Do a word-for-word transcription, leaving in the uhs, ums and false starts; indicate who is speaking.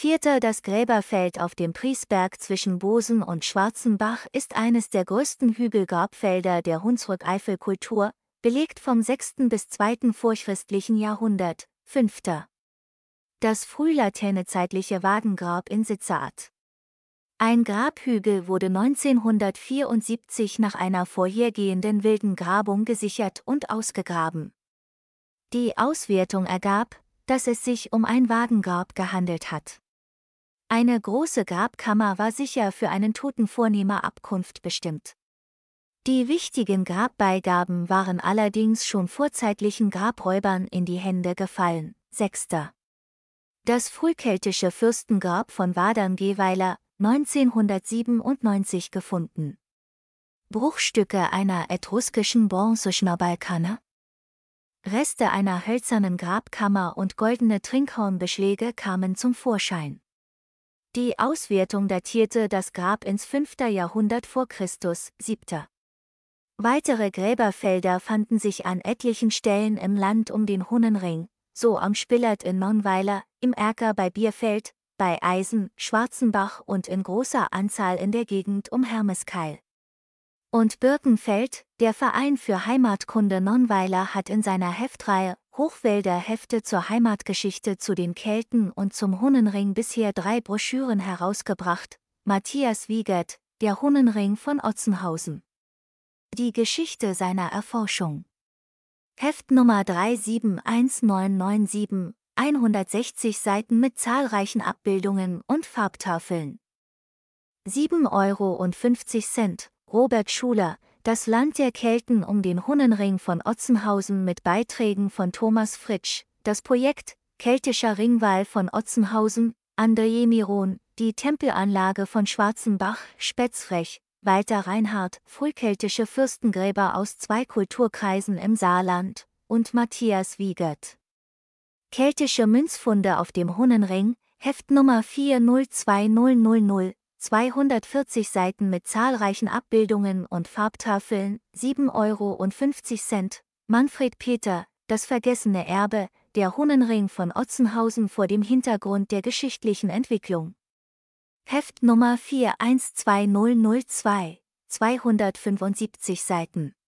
Speaker 1: Vierter Das Gräberfeld auf dem Priesberg zwischen Bosen und Schwarzenbach ist eines der größten Hügelgrabfelder der Hunsrück-Eifel-Kultur, belegt vom sechsten bis zweiten vorchristlichen Jahrhundert. Fünfter Das frühlatènezeitliche Wagengrab in Sitzerath. Ein Grabhügel wurde neunzehnhundertvierundsiebzig nach einer vorhergehenden wilden Grabung gesichert und ausgegraben. Die Auswertung ergab, dass es sich um ein Wagengrab gehandelt hat. Eine große Grabkammer war sicher für einen Toten vornehmer Abkunft bestimmt. Die wichtigen Grabbeigaben waren allerdings schon vorzeitlichen Grabräubern in die Hände gefallen. Sechster Das frühkeltische Fürstengrab von Wadern-Geweiler, neunzehnhundertsiebenundneunzig gefunden. Bruchstücke einer etruskischen Bronzeschnabelkanne. Reste einer hölzernen Grabkammer und goldene Trinkhornbeschläge kamen zum Vorschein. Die Auswertung datierte das Grab ins fünften Jahrhundert vor Christus. Siebter Weitere Gräberfelder fanden sich an etlichen Stellen im Land um den Hunnenring, so am Spillert in Nonnweiler, im Erker bei Bierfeld, bei Eisen, Schwarzenbach und in großer Anzahl in der Gegend um Hermeskeil und Birkenfeld. Der Verein für Heimatkunde Nonnweiler hat in seiner Heftreihe Hochwälder Hefte zur Heimatgeschichte zu den Kelten und zum Hunnenring bisher drei Broschüren herausgebracht. Matthias Wiegert, Der Hunnenring von Otzenhausen. Die Geschichte seiner Erforschung. Heftnummer drei sieben eins neun neun sieben, hundertsechzig Seiten mit zahlreichen Abbildungen und Farbtafeln. sieben Euro fünfzig. Robert Schuler, Das Land der Kelten um den Hunnenring von Otzenhausen mit Beiträgen von Thomas Fritsch, das Projekt Keltischer Ringwall von Otzenhausen, André Miron, die Tempelanlage von Schwarzenbach, Spätzfrech, Walter Reinhardt, frühkeltische Fürstengräber aus zwei Kulturkreisen im Saarland, und Matthias Wiegert. Keltische Münzfunde auf dem Hunnenring, Heftnummer vier null zwei null null null, zweihundertvierzig Seiten mit zahlreichen Abbildungen und Farbtafeln, sieben Euro fünfzig. Manfred Peter, Das vergessene Erbe, der Hunnenring von Otzenhausen vor dem Hintergrund der geschichtlichen Entwicklung. Heftnummer vier eins zwei null null zwei, zweihundertfünfundsiebzig Seiten.